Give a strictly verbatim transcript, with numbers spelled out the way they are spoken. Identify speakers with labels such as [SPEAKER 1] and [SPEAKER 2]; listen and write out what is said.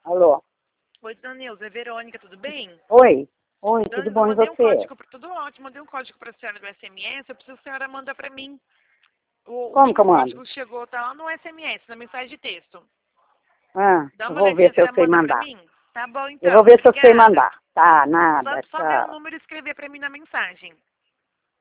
[SPEAKER 1] Alô?
[SPEAKER 2] Oi, dona Neuza, é Verônica, tudo bem?
[SPEAKER 1] Oi? Oi,
[SPEAKER 2] Dona
[SPEAKER 1] tudo
[SPEAKER 2] Neuza,
[SPEAKER 1] bom
[SPEAKER 2] eu
[SPEAKER 1] e
[SPEAKER 2] mandei um
[SPEAKER 1] você?
[SPEAKER 2] código, pra- tudo ótimo, mandei um código para a senhora do S M S, eu preciso que a senhora manda para mim. O,
[SPEAKER 1] Como
[SPEAKER 2] o,
[SPEAKER 1] que eu
[SPEAKER 2] o
[SPEAKER 1] mando?
[SPEAKER 2] código chegou, tá lá no S M S, na mensagem de texto.
[SPEAKER 1] Ah,
[SPEAKER 2] Dá
[SPEAKER 1] eu
[SPEAKER 2] uma
[SPEAKER 1] vou
[SPEAKER 2] olhadinha
[SPEAKER 1] ver
[SPEAKER 2] se
[SPEAKER 1] se eu
[SPEAKER 2] ela
[SPEAKER 1] sei
[SPEAKER 2] manda para
[SPEAKER 1] mandar.
[SPEAKER 2] mim. Tá bom,
[SPEAKER 1] Eu vou
[SPEAKER 2] então,
[SPEAKER 1] ver se eu sei
[SPEAKER 2] obrigada.
[SPEAKER 1] mandar. Tá,
[SPEAKER 2] Só,
[SPEAKER 1] nada,
[SPEAKER 2] só ver o
[SPEAKER 1] tchau.
[SPEAKER 2] número e escrever para mim na mensagem.